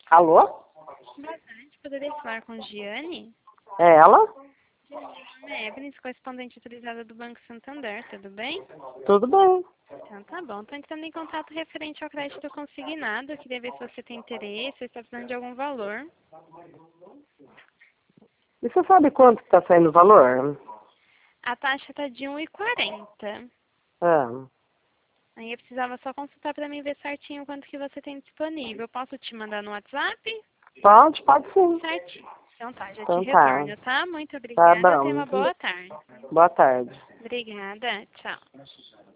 Alô? Boa tarde, poderia falar com Giane? É ela? Meu nome é Evelyn, correspondente autorizada do Banco Santander, tudo bem? Tudo bem. Então tá bom, estou entrando em contato referente ao crédito consignado, eu queria ver se você tem interesse, se está precisando de algum valor. E você sabe quanto que tá saindo o valor? A taxa está de 1,40. Ah, Aí eu precisava só consultar para mim ver certinho quanto que você tem disponível. Posso te mandar no WhatsApp? pode sim. Certinho. Então tá, já te Então tá. retorno, tá? Muito Tá obrigada, tenha bom. uma boa tarde. Boa tarde. Obrigada, tchau.